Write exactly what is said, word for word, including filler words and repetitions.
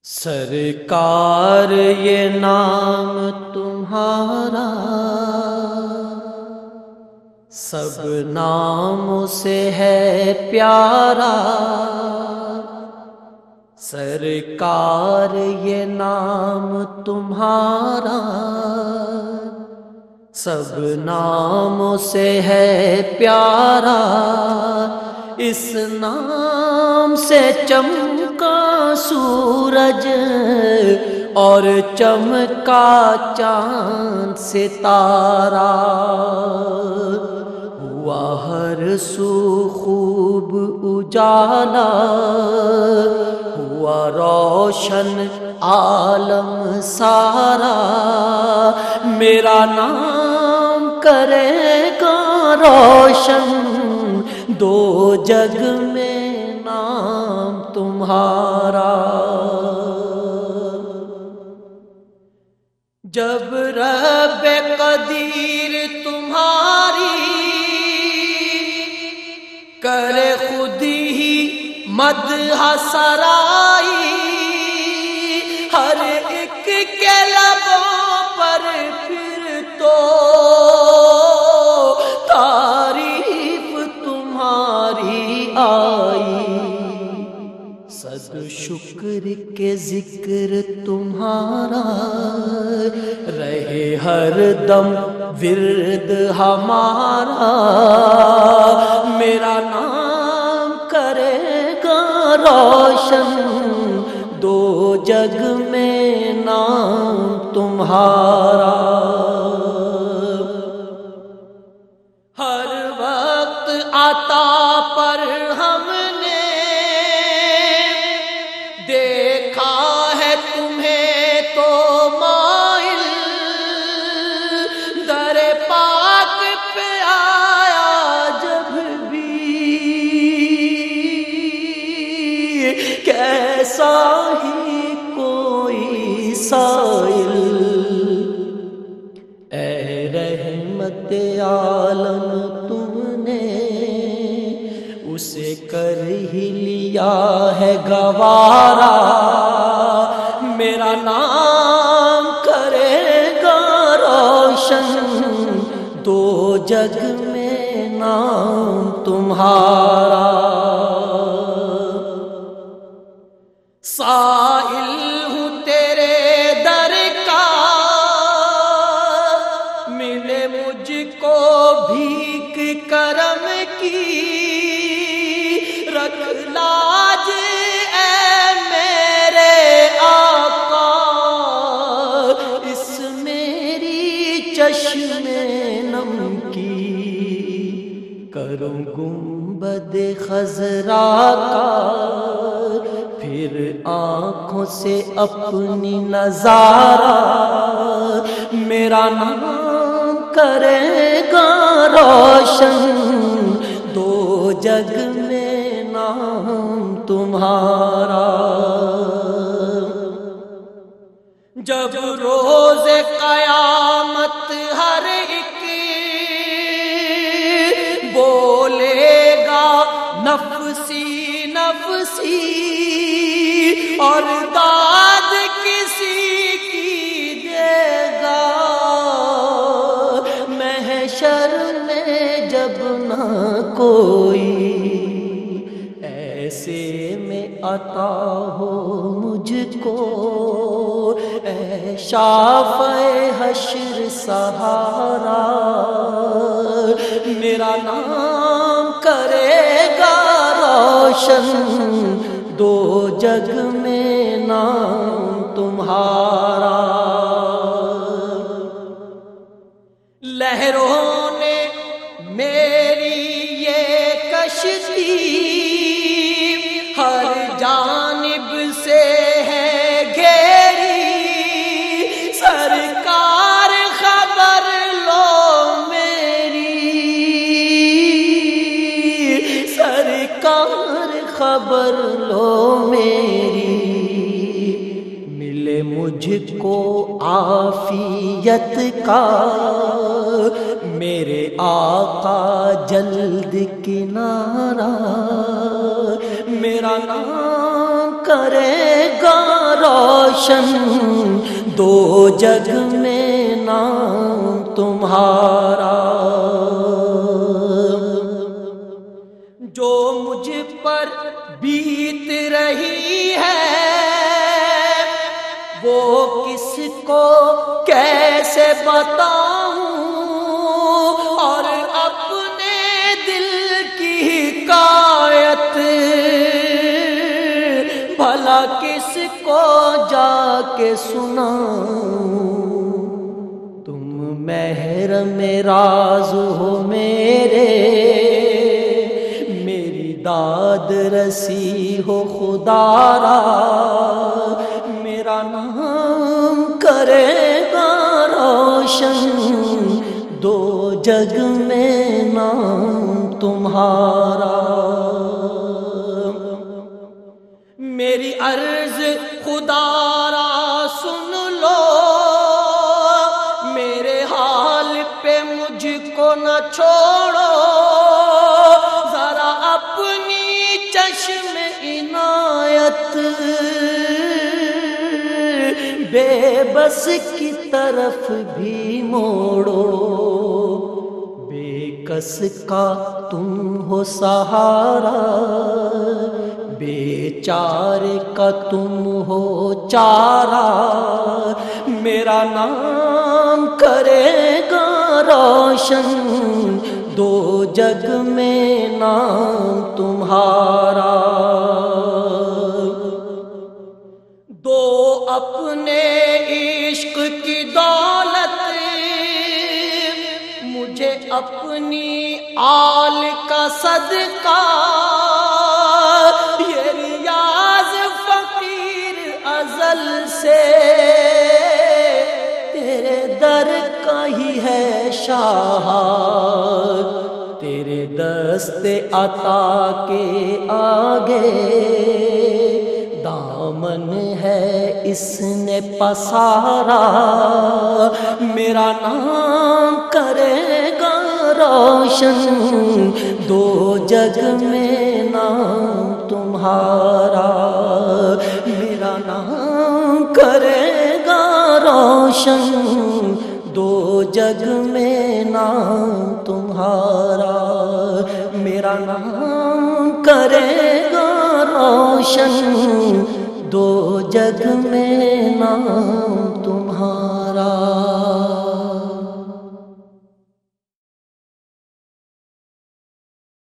سرکار یہ نام تمہارا سب ناموں سے ہے پیارا، سرکار یہ نام تمہارا سب ناموں سے ہے پیارا، اس نام سے چمکا سورج اور چمکا چاند ستارہ، ہوا ہر سو خوب اجالا، ہوا روشن عالم سارا، میرا نام کرے گا روشن دو جگ میں نام تمہارا۔ جب رب قدیر تمہاری کرے خود ہی مدح سرائی، ہر ایک کے لبوں پر پھر تو تعریف تمہاری آئی، صد شکر کے ذکر تمہارا رہے ہر دم ورد ہمارا، میرا نام کرے گا روشن دو جگ میں نام تمہارا۔ ہر وقت عطا پر ہم نے دیکھا ہے تمہیں تو مائل، در پاک پہ آیا جب بھی کیسا ہی کوئی سائل، اے رحمت عالم تم نے اسے کر ہی لیا ہے گوارا، میرا نام کرے گا روشن دو جگ میں نام تمہارا۔ سائل ہوں تیرے در کا ملے مجھ کو بھیک کرم کی، رکھ لاج اے میرے آقا اس میری چشم نم کی، کروں گنبد خضرا کا پھر آنکھوں سے اپنی نظارہ، میرا نام کرے گا روشن دو جگ میں نام تمہارا۔ جب روز قیامت ہر ایک بولے گا نفسی نفسی اور داد کسی کی دے گا، محشر میں جب نہ کوئی ایسے میں عطا ہو مجھ کو، اے شافع حشر سہارا، میرا نام کرے گا روشن دو جگ میں نام تمہارا۔ لہروں نے میری یہ کشتی ہر جانب سے ہے گھیری، سرکار خبر لو میری، سرکار خبر لو میری، ملے مجھ کو عافیت کا میرے آقا جلد کنارہ، میرا نام کرے گا روشن، دو جگ میں نام تمہارا۔ جو مجھ پر بیت رہی ہے وہ کس کو کیسے بتاؤں، اور اپنے دل کی حکایت بھلا کس کو جا کے سناؤں۔ تم محرم راز ہو میرے، میری داد رسی ہو خدا را، میرا نام کرے گا روشن، دو جگ میں نام تمہارا۔ میری عرض خدا را سن لو، میرے حال پہ مجھ کو نہ چھوڑو، ذرا اپنی چشم عنایت بے بس کی طرف بھی موڑو۔ بے کس کا تم ہو سہارا، بے چارے کا تم ہو چارہ، میرا نام کرے گا روشن، دو جگ میں نام تمہارا۔ دو اپنے عشق کی دولت مجھے اپنی آل کا صدقہ، یہ ریاض فقیر ازل سے تیرے در کا ہی ہے شاہ، تیرے دست عطا کے آگے دامن ہے اس نے پسارا، میرا نام کرے گا روشن، دو جگ میں نام تمہارا، میرا نام کرے گا روشن، دو جگ میں نام تمہارا، میرا نام کرے گا روشن، دو جگ میں نام تمہارا۔